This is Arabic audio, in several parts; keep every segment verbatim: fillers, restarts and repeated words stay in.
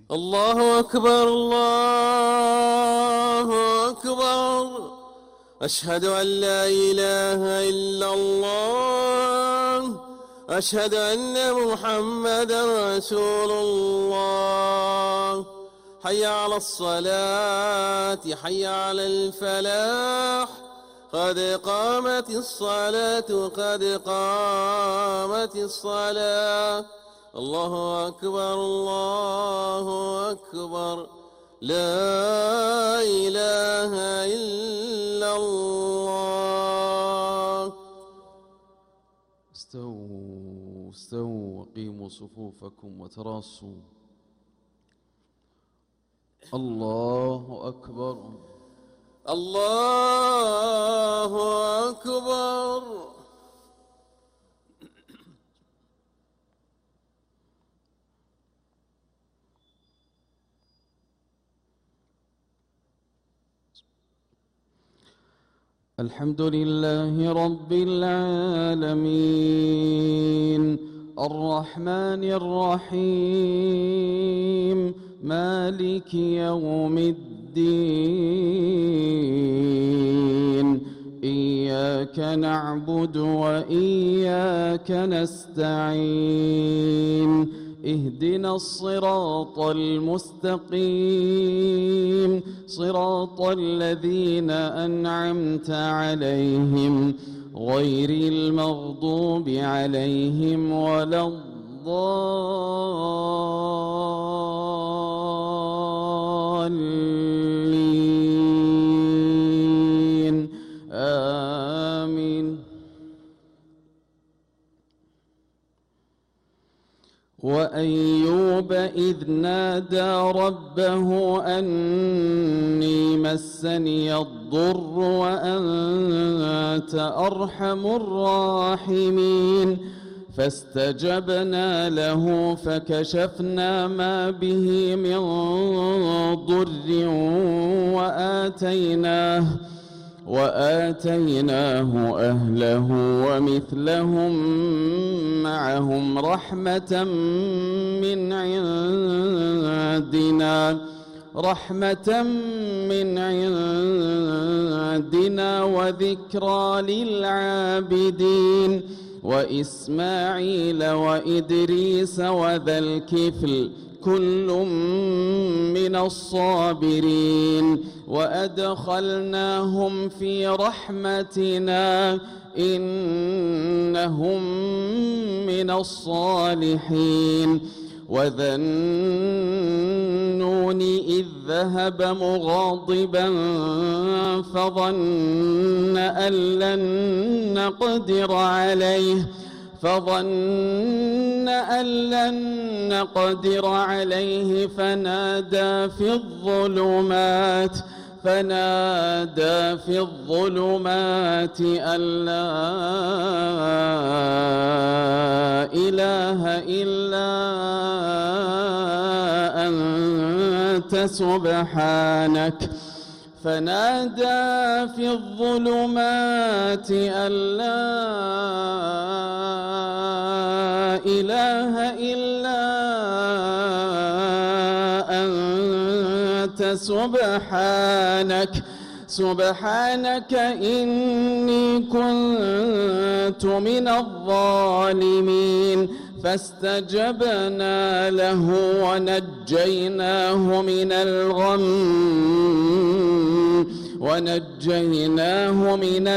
الله أكبر الله أكبر. أشهد أن لا إله إلا الله. أشهد أن محمدا رسول الله. حي على الصلاة حي على الفلاح. قد قامت الصلاة قد قامت الصلاة. الله أكبر الله أكبر. لا إله إلا الله. استووا استووا وقيموا صفوفكم وتراصوا. الله أكبر الله أكبر. الحمد لله رب العالمين الرحمن الرحيم مالك يوم الدين. إياك نعبد وإياك نستعين. اهدنا الصراط المستقيم صراط الذين أنعمت عليهم غير المغضوب عليهم ولا الضالين آمين. وأيوب إذ نادى ربه أني مسني الضر وأنت أرحم الراحمين. فاستجبنا له فكشفنا ما به من ضر وآتيناه وآتيناه أهله ومثلهم معهم رحمة من عندنا رحمة من عندنا وذكرى للعابدين. وإسماعيل وإدريس وذا الكفل كل من الصابرين. وأدخلناهم في رحمتنا إنهم من الصالحين. وذا النون إذ ذهب مغاضبا فظن أن لن نقدر عليه فظن أن لن نقدر عليه فنادى في الظلمات فنادى في الظلمات أن لا إله إلا أنت سبحانك فنادى في الظلمات أن لا إله إلا أنت سبحانك سبحانك إني كنت من الظالمين. فاستجبنا له ونجيناه من الغم ونجيناه من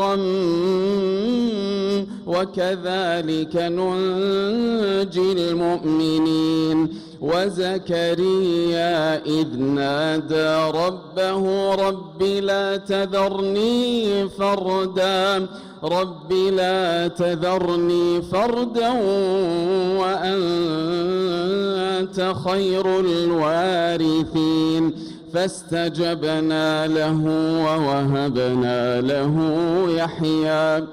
الغم وكذلك ننجي المؤمنين. وزكريا إذ نادى ربه رب لا تذرني فردا رب لا تذرني فردا وأنت خير الوارثين. فاستجبنا له ووهبنا له يحيى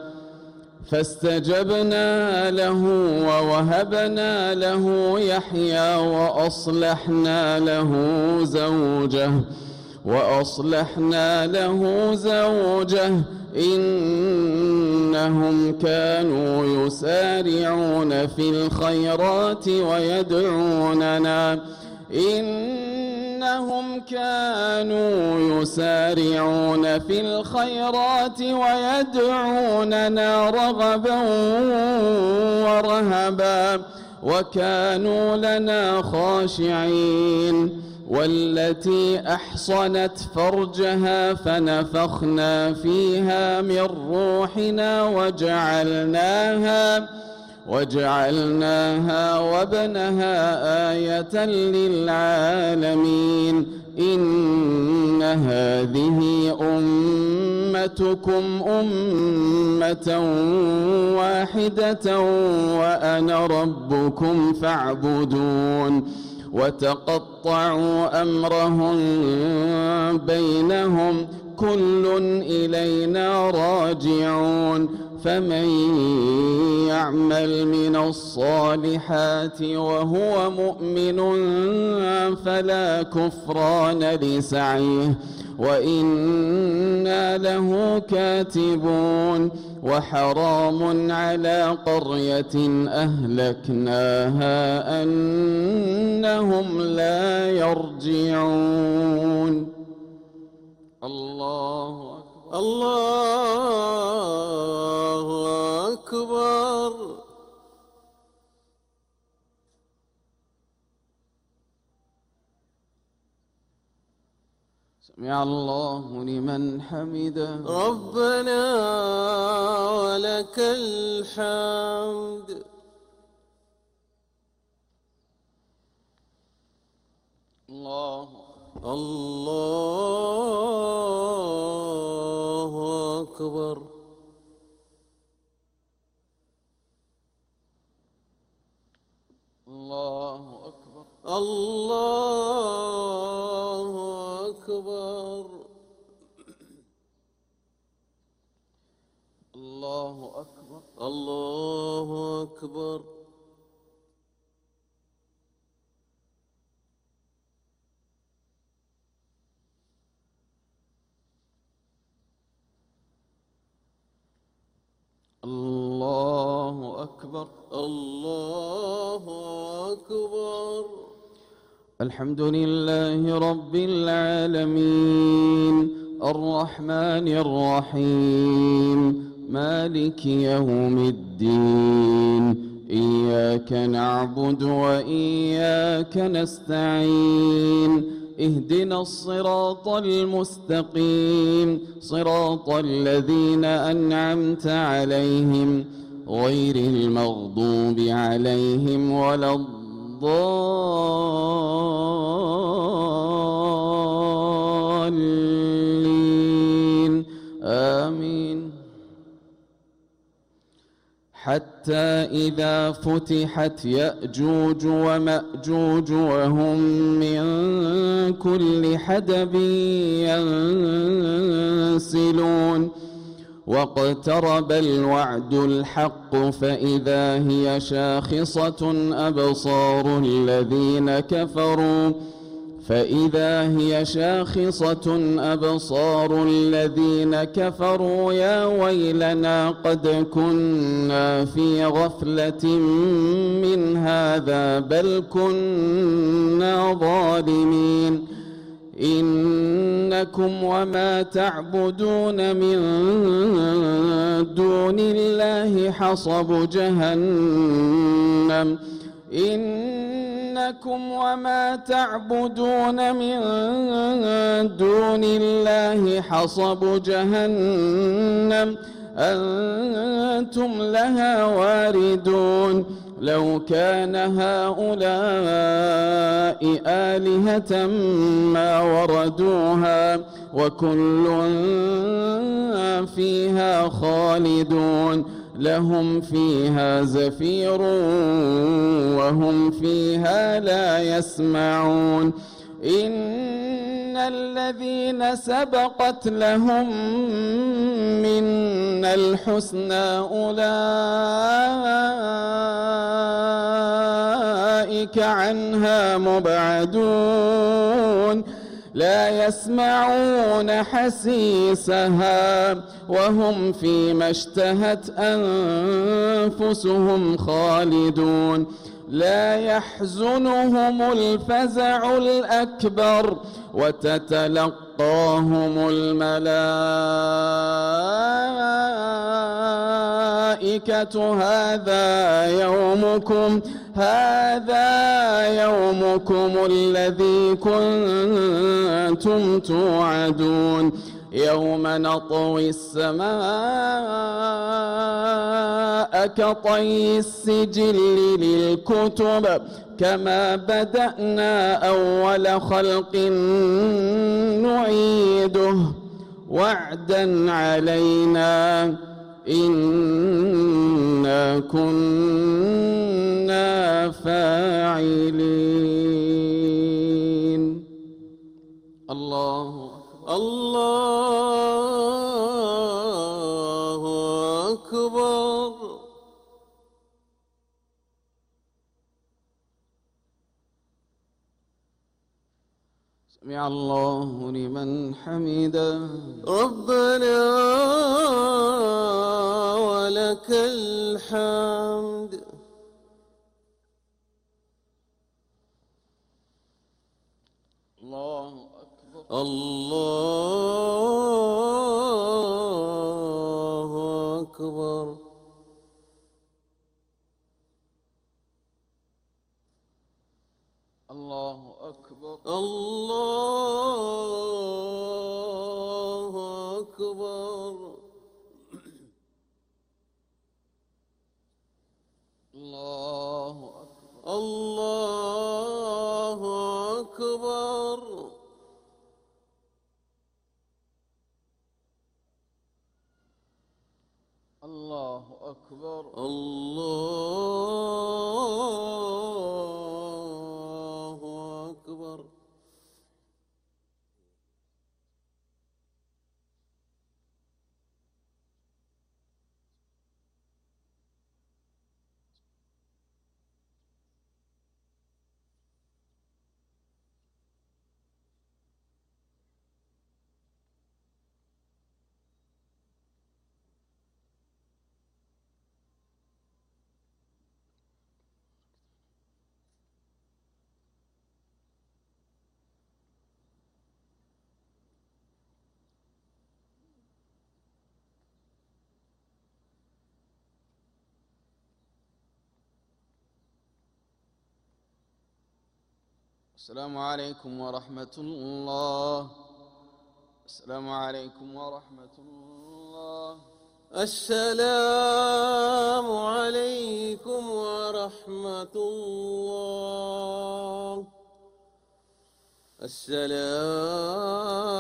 فاستجبنا له ووهبنا له يحيى وأصلحنا له زوجه وأصلحنا له زوجه إنهم كانوا يسارعون في الخيرات ويدعوننا إنهم كانوا يسارعون في الخيرات ويدعوننا رغبا ورهبا وكانوا لنا خاشعين. والتي أحصنت فرجها فنفخنا فيها من روحنا وجعلناها وجعلناها وابنها آية للعالمين. إن هذه أمتكم أمة واحدة وأنا ربكم فاعبدون. وتقطعوا أمرهم بينهم كل إلينا راجعون. فمن يعمل من الصالحات وهو مؤمن فلا كفران لسعيه وإنا له كاتبون. وحرام على قرية أهلكناها أنهم لا يرجعون. الله أكبر. الله أكبر. سمع الله لمن حمده. ربنا ولك الحمد. الله الله أكبر. الله أكبر. الله أكبر. الله أكبر. الله أكبر. الله أكبر. الله أكبر. الحمد لله رب العالمين الرحمن الرحيم مالك يوم الدين. إياك نعبد وإياك نستعين. اهدنا الصراط المستقيم صراط الذين أنعمت عليهم غير المغضوب عليهم ولا الضالين. آمين. حتى إذا فتحت يأجوج ومأجوج وهم من كل حدب ينسلون. واقترب الوعد الحق فإذا هي شاخصة أبصار الذين كفروا فإذا هي شاخصة أبصار الذين كفروا يا ويلنا قد كنا في غفلة من هذا بل كنا ظالمين. إنكم وما تعبدون من دون الله حصب جهنم إنكم وما تعبدون من دون الله حصب جهنم أنتم لها واردون. لو كان هؤلاء آلهة ما وردوها وكل فيها خالدون. لهم فيها زفير وهم فيها لا يسمعون. إن الذين سبقت لهم منا الحسنى أولئك عنها مبعدون. لا يسمعون حسيسها وهم فيما اشتهت أنفسهم خالدون. لا يحزنهم الفزع الأكبر وتتلقاهم الملائكة هذا يومكم هذا يومكم الذي كنتم توعدون يوم نطوي السماء كطي السجل للكتب كما بدأنا أول خلق نعيده وعدا علينا إنا كنا فاعلين. الله الله أكبر. سمع الله لمن حمده. ربنا ولك الحمد. الله أكبر. الله أكبر. الله أكبر. الله أكبر. الله أكبر. الله أكبر. الله أكبر. الله أكبر. السلام عليكم ورحمة الله. السلام عليكم ورحمة الله. السلام عليكم ورحمة الله. السلام